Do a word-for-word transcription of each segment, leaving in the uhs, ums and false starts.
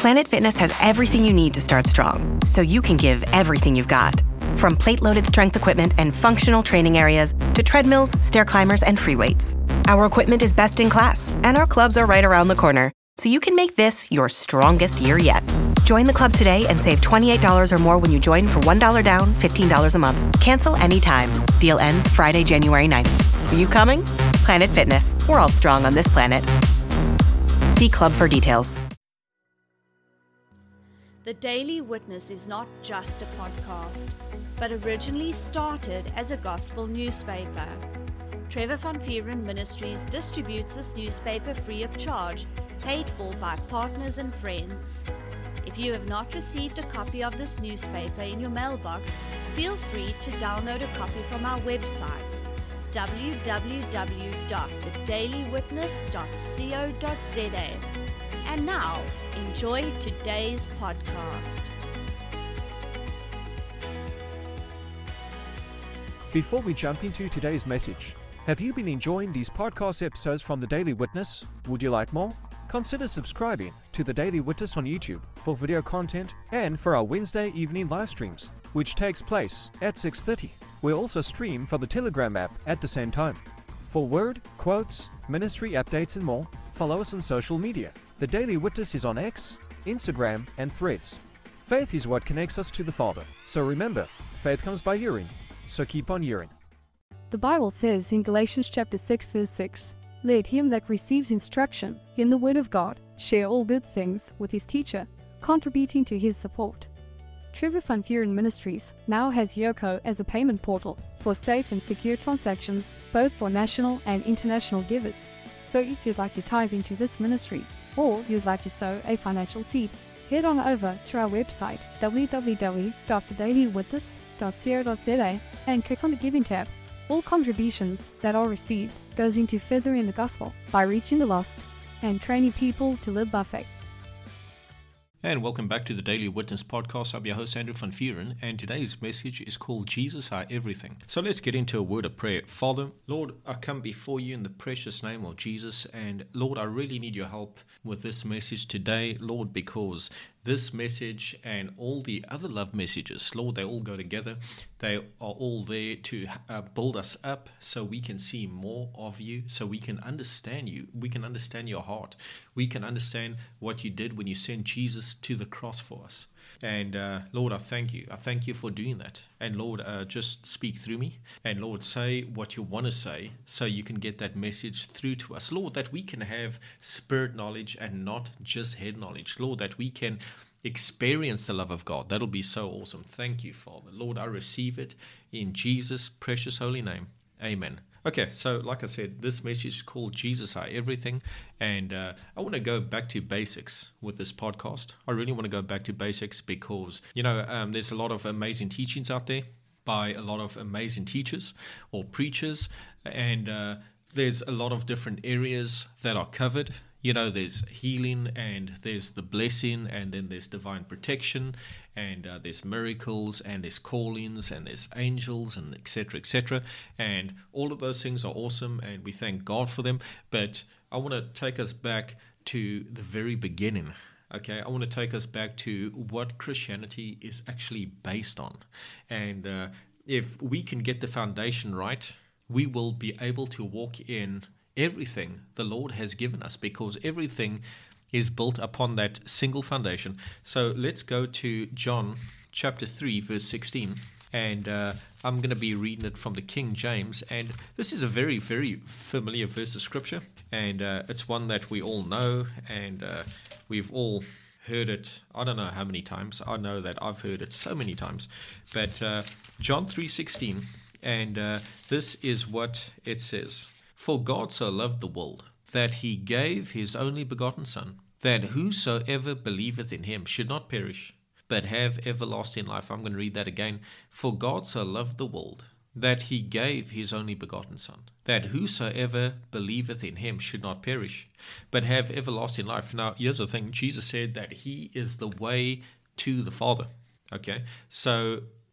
Planet Fitness has everything you need to start strong, so you can give everything you've got. From plate-loaded strength equipment and functional training areas to treadmills, stair climbers, and free weights. Our equipment is best in class, and our clubs are right around the corner, so you can make this your strongest year yet. Join the club today and save twenty-eight dollars or more when you join for one dollar down, fifteen dollars a month. Cancel anytime. Deal ends Friday, January ninth. Are you coming? Planet Fitness. We're all strong on this planet. See club for details. The Daily Witness is not just a podcast, but originally started as a gospel newspaper. Trevor Van Vuuren Ministries distributes this newspaper free of charge, paid for by partners and friends. If you have not received a copy of this newspaper in your mailbox, feel free to download a copy from our website, w w w dot the daily witness dot co dot z a. And now, enjoy today's podcast. Before we jump into today's message, have you been enjoying these podcast episodes from The Daily Witness? Would you like more? Consider subscribing to The Daily Witness on YouTube for video content and for our Wednesday evening live streams, which takes place at six thirty. We also stream from the Telegram app at the same time. For word, quotes, ministry updates and more, follow us on social media. The Daily Witness is on X, Instagram, and Threads. Faith is what connects us to the Father. So remember, faith comes by hearing. So keep on hearing. The Bible says in Galatians chapter six verse six, "Let him that receives instruction in the word of God share all good things with his teacher, contributing to his support." Trevor Van Vuuren Ministries now has Yoco as a payment portal for safe and secure transactions, both for national and international givers. So if you'd like to tithe into this ministry, or you'd like to sow a financial seed, head on over to our website w w w dot the daily witness dot co dot z a and click on the Giving tab. All contributions that are received goes into furthering the gospel by reaching the lost and training people to live by faith. And welcome back to the Daily Witness Podcast. I'm your host, Andrew Van Vuuren, and today's message is called Jesus Our Everything. So let's get into a word of prayer. Father, Lord, I come before you in the precious name of Jesus, and Lord, I really need your help with this message today, Lord, because this message and all the other love messages, Lord, they all go together. They are all there to uh, build us up so we can see more of you, so we can understand you. We can understand your heart. We can understand what you did when you sent Jesus to the cross for us. And uh, Lord, I thank you. I thank you for doing that. And Lord, uh, just speak through me. And Lord, say what you want to say so you can get that message through to us. Lord, that we can have spirit knowledge and not just head knowledge. Lord, that we can experience the love of God. That'll be so awesome. Thank you, Father. Lord, I receive it in Jesus' precious holy name. Amen. Okay, so like I said, this message is called Jesus Our Everything, and uh, I want to go back to basics with this podcast. I really want to go back to basics because, you know, um, there's a lot of amazing teachings out there by a lot of amazing teachers or preachers, and uh, there's a lot of different areas that are covered. You know, there's healing, and there's the blessing, and then there's divine protection, and uh, there's miracles, and there's callings, and there's angels, and et cetera, et cetera. And all of those things are awesome, and we thank God for them. But I want to take us back to the very beginning. Okay, I want to take us back to what Christianity is actually based on. And uh, if we can get the foundation right, we will be able to walk in everything the Lord has given us, because everything is built upon that single foundation. So let's go to John chapter three, verse sixteen. And uh, I'm going to be reading it from the King James. And this is a very, very familiar verse of Scripture. And uh, it's one that we all know. And uh, we've all heard it, I don't know how many times. I know that I've heard it so many times. But uh, John three sixteen. And uh, this is what it says. "For God so loved the world, that he gave his only begotten Son, that whosoever believeth in him should not perish, but have everlasting life." I'm going to read that again. "For God so loved the world, that he gave his only begotten Son, that whosoever believeth in him should not perish, but have everlasting life." Now, here's the thing. Jesus said that he is the way to the Father. Okay, so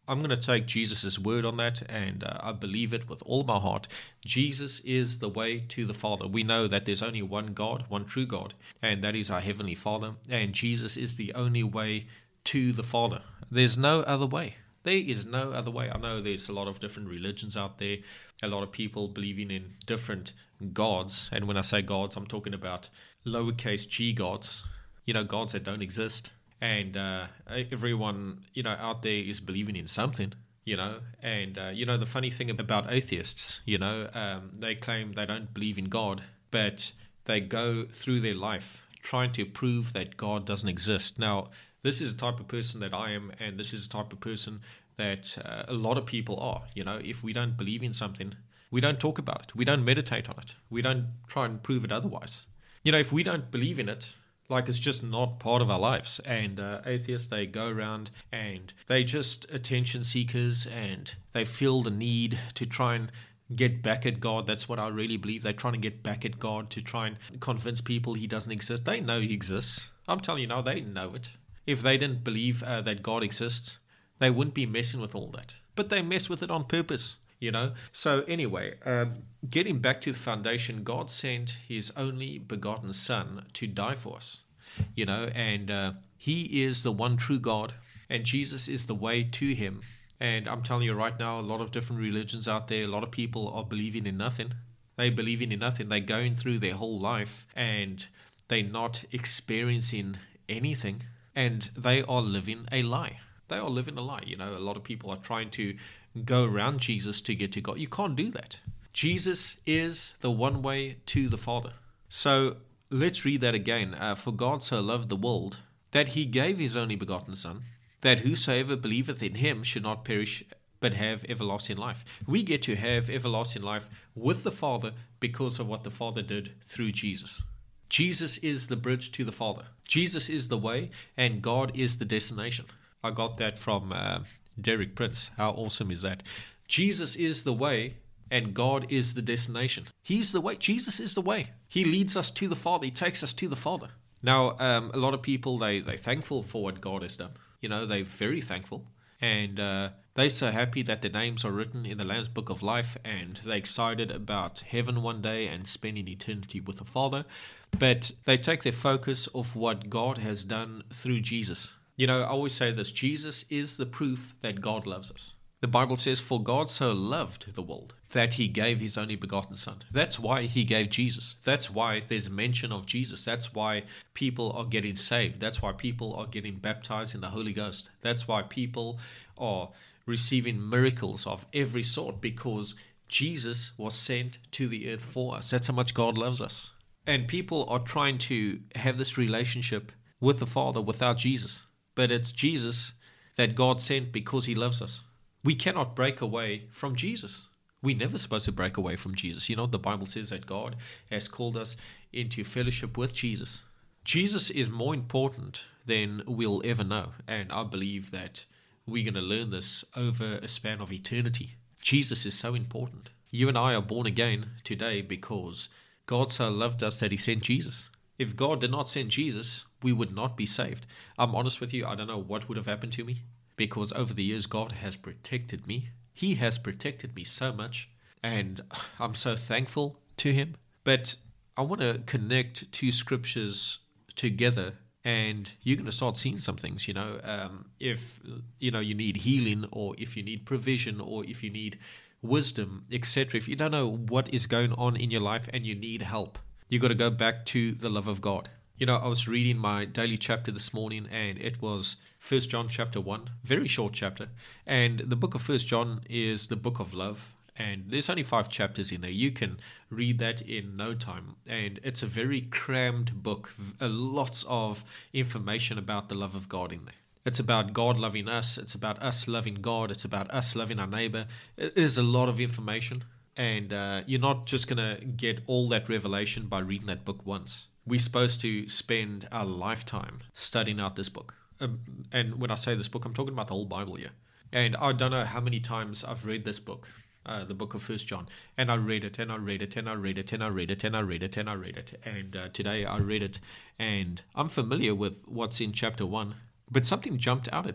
I'm going to take Jesus' word on that, and uh, I believe it with all my heart. Jesus is the way to the Father. We know that there's only one God, one true God, and that is our Heavenly Father, and Jesus is the only way to the Father. There's no other way. There is no other way. I know there's a lot of different religions out there, a lot of people believing in different gods, and when I say gods, I'm talking about lowercase g gods, you know, gods that don't exist. And uh, everyone, you know, out there is believing in something, you know. And, uh, you know, the funny thing about atheists, you know, um, they claim they don't believe in God, but they go through their life trying to prove that God doesn't exist. Now, this is the type of person that I am, and this is the type of person that uh, a lot of people are. You know, if we don't believe in something, we don't talk about it. We don't meditate on it. We don't try and prove it otherwise. You know, if we don't believe in it, like it's just not part of our lives. And uh, atheists, they go around and they just attention seekers, and they feel the need to try and get back at God. That's what I really believe. They're trying to get back at God to try and convince people he doesn't exist. They know he exists. I'm telling you now, they know it. If they didn't believe uh, that God exists, they wouldn't be messing with all that. But they mess with it on purpose, you know. So anyway, um, getting back to the foundation, God sent his only begotten Son to die for us, you know, and uh, he is the one true God, and Jesus is the way to him. And I'm telling you right now, a lot of different religions out there, a lot of people are believing in nothing. They're believing in nothing. They're going through their whole life and they're not experiencing anything, and they are living a lie. They are living a lie. You know, a lot of people are trying to go around Jesus to get to God. You can't do that. Jesus is the one way to the Father. So let's read that again. Uh, For God so loved the world that he gave his only begotten Son, that whosoever believeth in him should not perish but have everlasting life. We get to have everlasting life with the Father because of what the Father did through Jesus. Jesus is the bridge to the Father. Jesus is the way, and God is the destination. I got that from uh, Derek Prince. How awesome is that? Jesus is the way, and God is the destination. He's the way. Jesus is the way. He leads us to the Father. He takes us to the Father. Now, um, a lot of people, they, they're thankful for what God has done. You know, they're very thankful. And uh, they're so happy that their names are written in the Lamb's Book of Life, and they're excited about heaven one day and spending eternity with the Father. But they take their focus off what God has done through Jesus. You know, I always say this, Jesus is the proof that God loves us. The Bible says, for God so loved the world that he gave his only begotten Son. That's why he gave Jesus. That's why there's mention of Jesus. That's why people are getting saved. That's why people are getting baptized in the Holy Ghost. That's why people are receiving miracles of every sort, because Jesus was sent to the earth for us. That's how much God loves us. And people are trying to have this relationship with the Father without Jesus. But it's Jesus that God sent because he loves us. We cannot break away from Jesus. We're never supposed to break away from Jesus. You know, the Bible says that God has called us into fellowship with Jesus. Jesus is more important than we'll ever know. And I believe that we're going to learn this over a span of eternity. Jesus is so important. You and I are born again today because God so loved us that he sent Jesus. If God did not send Jesus, we would not be saved. I'm honest with you, I don't know what would have happened to me, because over the years, God has protected me. He has protected me so much, and I'm so thankful to him. But I want to connect two scriptures together, and you're going to start seeing some things, you know. Um, if, you know, you need healing, or if you need provision, or if you need wisdom, et cetera. If you don't know what is going on in your life and you need help, you got to go back to the love of God. You know, I was reading my daily chapter this morning, and it was First John chapter one, very short chapter. And the book of First John is the book of love. And there's only five chapters in there. You can read that in no time. And it's a very crammed book. Uh, lots of information about the love of God in there. It's about God loving us. It's about us loving God. It's about us loving our neighbor. There's a lot of information. And uh, you're not just going to get all that revelation by reading that book once. We're supposed to spend our lifetime studying out this book. Um, and when I say this book, I'm talking about the whole Bible here. And I don't know how many times I've read this book, uh, the book of First John. And I read it, and I read it, and I read it, and I read it, and I read it, and I read it. And uh, today I read it, and I'm familiar with what's in chapter one. But something jumped out at me.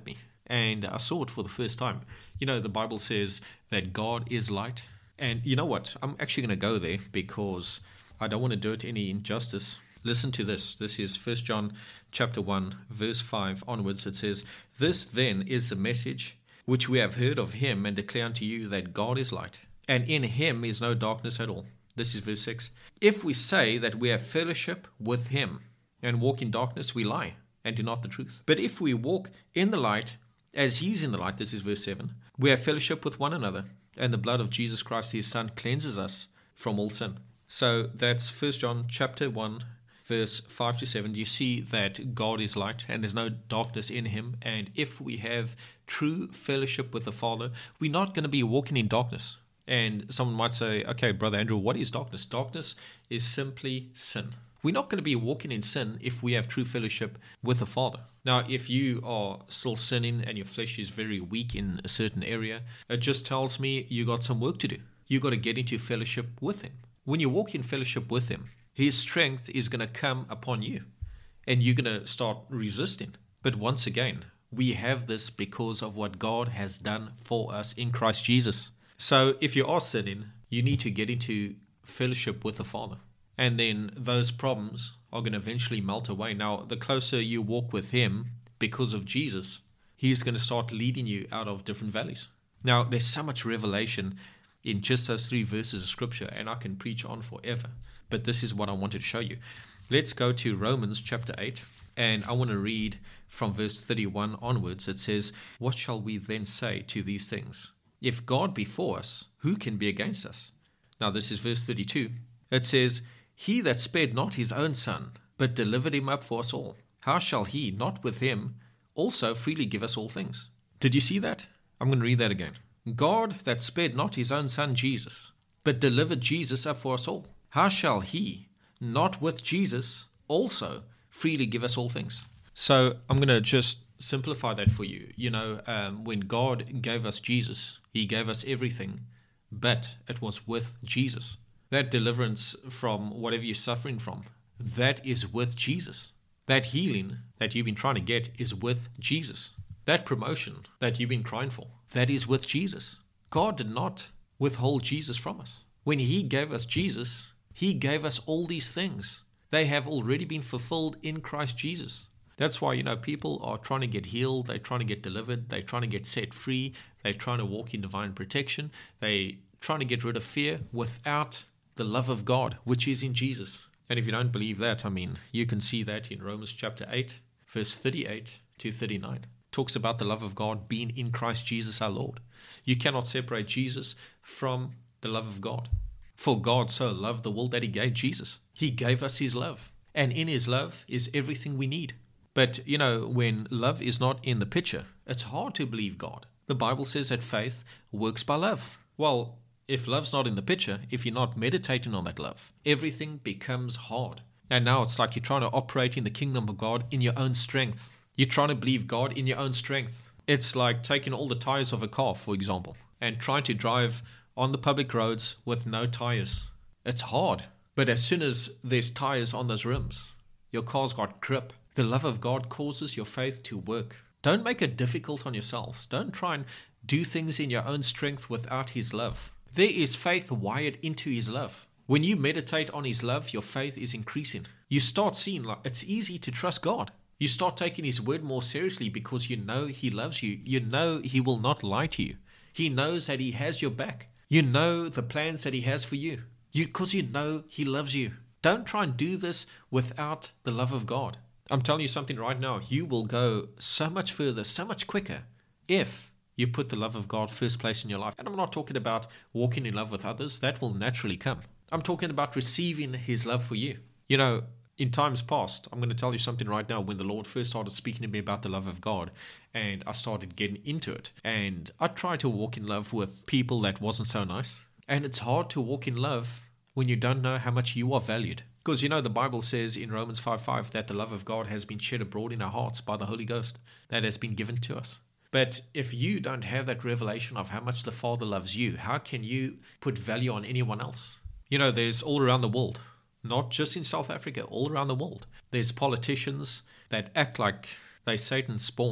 and I saw it for the first time. You know, the Bible says that God is light. And you know what? I'm actually going to go there because I don't want to do it any injustice. Listen to this. This is First John chapter one, verse five onwards. It says, "This then is the message which we have heard of him and declare unto you, that God is light, and in him is no darkness at all." This is verse six. "If we say that we have fellowship with him and walk in darkness, we lie and do not the truth. But if we walk in the light, as he's in the light," this is verse seven, "we have fellowship with one another, and the blood of Jesus Christ his Son cleanses us from all sin." So that's First John chapter one, verse five to seven. You see that God is light and there's no darkness in him. And if we have true fellowship with the Father, we're not going to be walking in darkness. And someone might say, okay, Brother Andrew, what is darkness? Darkness is simply sin. We're not going to be walking in sin if we have true fellowship with the Father. Now, if you are still sinning and your flesh is very weak in a certain area, it just tells me you got some work to do. You got to get into fellowship with him. When you walk in fellowship with him, his strength is going to come upon you and you're going to start resisting. But once again, we have this because of what God has done for us in Christ Jesus. So if you are sinning, you need to get into fellowship with the Father. And then those problems are going to eventually melt away. Now, the closer you walk with him because of Jesus, he's going to start leading you out of different valleys. Now, there's so much revelation in just those three verses of Scripture, and I can preach on forever. But this is what I wanted to show you. Let's go to Romans chapter eight, and I want to read from verse thirty-one onwards. It says, "What shall we then say to these things? If God be for us, who can be against us?" Now, this is verse thirty-two. It says, "He that spared not his own Son, but delivered him up for us all, how shall he not with him also freely give us all things?" Did you see that? I'm going to read that again. "God that spared not his own Son Jesus, but delivered Jesus up for us all, how shall he not with Jesus also freely give us all things?" So I'm going to just simplify that for you. You know, um, when God gave us Jesus, he gave us everything, but it was with Jesus. That deliverance from whatever you're suffering from, that is with Jesus. That healing that you've been trying to get is with Jesus. That promotion that you've been crying for, that is with Jesus. God did not withhold Jesus from us. When he gave us Jesus, he gave us all these things. They have already been fulfilled in Christ Jesus. That's why, you know, people are trying to get healed. They're trying to get delivered. They're trying to get set free. They're trying to walk in divine protection. They're trying to get rid of fear without the love of God, which is in Jesus. And if you don't believe that, I mean, you can see that in Romans chapter eight, verse thirty-eight to thirty-nine. Talks about the love of God being in Christ Jesus our Lord. You cannot separate Jesus from the love of God. For God so loved the world that he gave Jesus. He gave us his love. And in his love is everything we need. But, you know, when love is not in the picture, it's hard to believe God. The Bible says that faith works by love. Well, if love's not in the picture, if you're not meditating on that love, everything becomes hard. And now it's like you're trying to operate in the kingdom of God in your own strength. You're trying to believe God in your own strength. It's like taking all the tires of a car, for example, and trying to drive on the public roads with no tires. It's hard. But as soon as there's tires on those rims, your car's got grip. The love of God causes your faith to work. Don't make it difficult on yourselves. Don't try and do things in your own strength without his love. There is faith wired into his love. When you meditate on his love, your faith is increasing. You start seeing like it's easy to trust God. You start taking his word more seriously because you know he loves you. You know he will not lie to you. He knows that he has your back. You know the plans that he has for you. You, because you know he loves you. Don't try and do this without the love of God. I'm telling you something right now. You will go so much further, so much quicker if you put the love of God first place in your life. And I'm not talking about walking in love with others. That will naturally come. I'm talking about receiving his love for you. You know, in times past, I'm going to tell you something right now. When the Lord first started speaking to me about the love of God, and I started getting into it, and I tried to walk in love with people that wasn't so nice. And it's hard to walk in love when you don't know how much you are valued. Because, you know, the Bible says in Romans five five that the love of God has been shed abroad in our hearts by the Holy Ghost that has been given to us. But if you don't have that revelation of how much the Father loves you, how can you put value on anyone else? You know, there's all around the world, not just in South Africa, all around the world. There's politicians that act like they're Satan's spawn.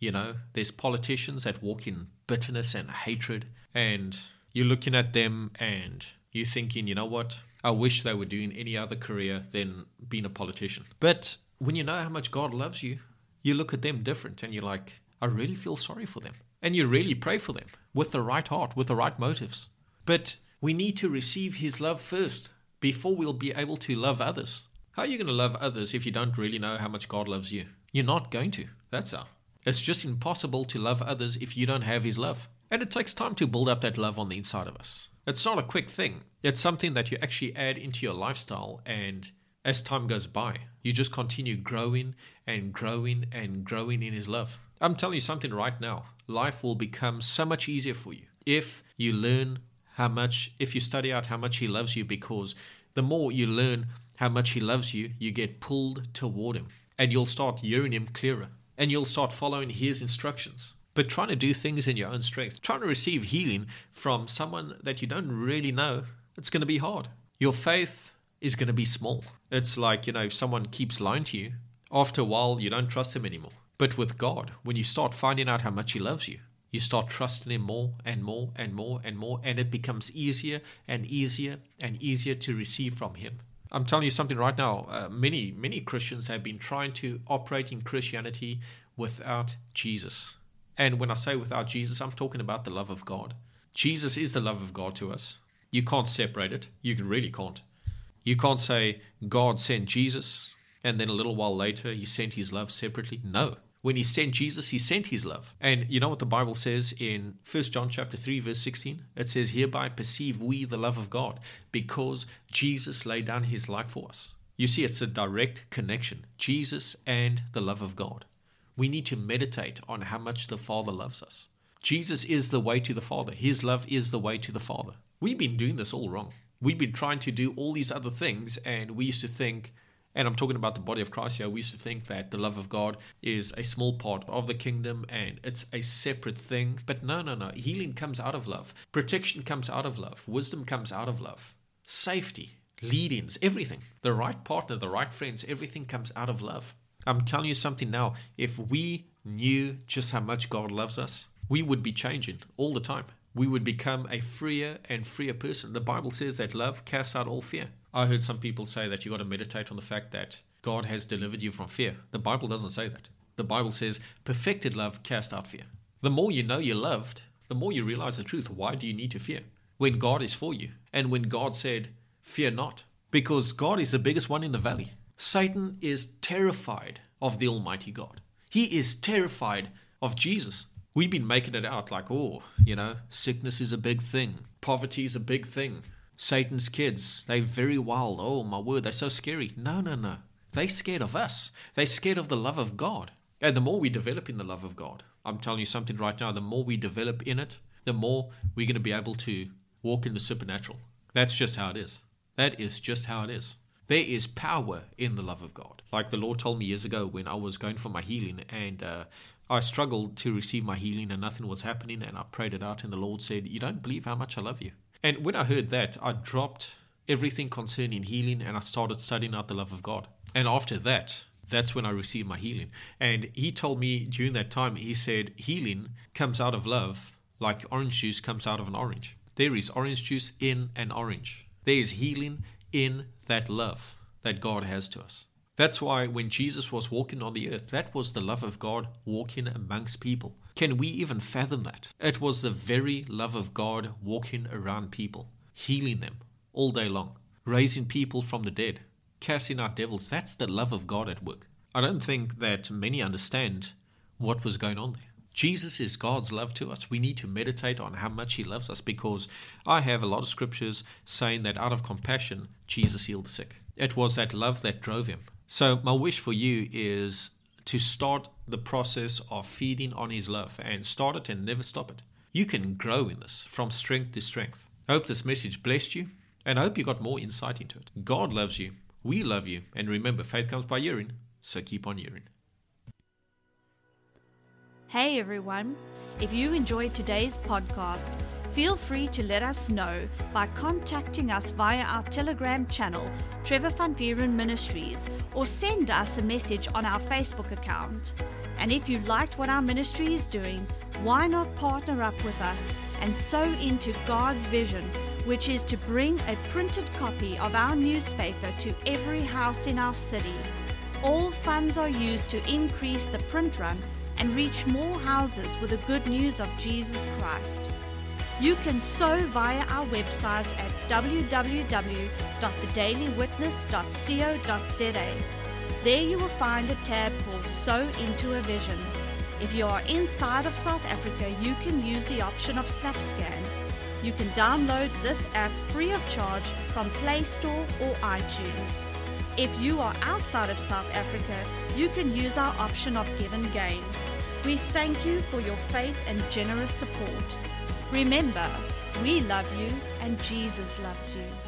You know, there's politicians that walk in bitterness and hatred, and you're looking at them and you're thinking, you know what? I wish they were doing any other career than being a politician. But when you know how much God loves you, you look at them different and you're like, I really feel sorry for them. And you really pray for them with the right heart, with the right motives. But we need to receive His love first before we'll be able to love others. How are you going to love others if you don't really know how much God loves you? You're not going to. That's how. It's just impossible to love others if you don't have His love. And it takes time to build up that love on the inside of us. It's not a quick thing. It's something that you actually add into your lifestyle, and as time goes by, you just continue growing and growing and growing in His love. I'm telling you something right now. Life will become so much easier for you if you learn how much, if you study out how much He loves you, because the more you learn how much He loves you, you get pulled toward Him, and you'll start hearing Him clearer, and you'll start following His instructions. But trying to do things in your own strength, trying to receive healing from someone that you don't really know, it's going to be hard. Your faith is going to be small. It's like, you know, if someone keeps lying to you, after a while, you don't trust them anymore. But with God, when you start finding out how much He loves you, you start trusting Him more and more and more and more, and it becomes easier and easier and easier to receive from Him. I'm telling you something right now. Uh, many, many Christians have been trying to operate in Christianity without Jesus. And when I say without Jesus, I'm talking about the love of God. Jesus is the love of God to us. You can't separate it. You really can't. You can't say God sent Jesus and then a little while later He sent His love separately. No. When He sent Jesus, He sent His love. And you know what the Bible says in First John chapter three, verse sixteen? It says, hereby perceive we the love of God, because Jesus laid down His life for us. You see, it's a direct connection. Jesus and the love of God. We need to meditate on how much the Father loves us. Jesus is the way to the Father. His love is the way to the Father. We've been doing this all wrong. We've been trying to do all these other things, and we used to think, and I'm talking about the body of Christ here, we used to think that the love of God is a small part of the kingdom and it's a separate thing. But no, no, no. Healing comes out of love. Protection comes out of love. Wisdom comes out of love. Safety, lead-ins, everything. The right partner, the right friends, everything comes out of love. I'm telling you something now. If we knew just how much God loves us, we would be changing all the time. We would become a freer and freer person. The Bible says that love casts out all fear. I heard some people say that you got to meditate on the fact that God has delivered you from fear. The Bible doesn't say that. The Bible says perfected love casts out fear. The more you know you're loved, the more you realize the truth. Why do you need to fear when God is for you? And when God said, fear not, because God is the biggest one in the valley. Satan is terrified of the Almighty God. He is terrified of Jesus. We've been making it out like, oh, you know, sickness is a big thing. Poverty is a big thing. Satan's kids, they're very wild. Oh, my word, they're so scary. No, no, no. They're scared of us. They're scared of the love of God. And the more we develop in the love of God, I'm telling you something right now, the more we develop in it, the more we're going to be able to walk in the supernatural. That's just how it is. That is just how it is. There is power in the love of God. Like the Lord told me years ago when I was going for my healing, and uh, I struggled to receive my healing and nothing was happening, and I prayed it out and the Lord said, you don't believe how much I love you. And when I heard that, I dropped everything concerning healing and I started studying out the love of God. And after that, that's when I received my healing. And He told me during that time, He said, healing comes out of love like orange juice comes out of an orange. There is orange juice in an orange. There is healing in that love that God has to us. That's why when Jesus was walking on the earth, that was the love of God walking amongst people. Can we even fathom that? It was the very love of God walking around people, healing them all day long, raising people from the dead, casting out devils. That's the love of God at work. I don't think that many understand what was going on there. Jesus is God's love to us. We need to meditate on how much He loves us, because I have a lot of scriptures saying that out of compassion, Jesus healed the sick. It was that love that drove Him. So my wish for you is to start the process of feeding on His love, and start it and never stop it. You can grow in this from strength to strength. I hope this message blessed you, and I hope you got more insight into it. God loves you. We love you. And remember, faith comes by hearing, so keep on hearing. Hey everyone, If you enjoyed today's podcast, feel free to let us know by contacting us via our Telegram channel, Trevor Van Vieren Ministries, or send us a message on our Facebook account. And if you liked what our ministry is doing, why not partner up with us and sow into God's vision, which is to bring a printed copy of our newspaper to every house in our city. All funds are used to increase the print run and reach more houses with the good news of Jesus Christ. You can sow via our website at w w w dot the daily witness dot co dot z a. There you will find a tab called Sow into a Vision. If you are inside of South Africa, you can use the option of SnapScan. You can download this app free of charge from Play Store or iTunes. If you are outside of South Africa, you can use our option of Give and Gain. We thank you for your faith and generous support. Remember, we love you and Jesus loves you.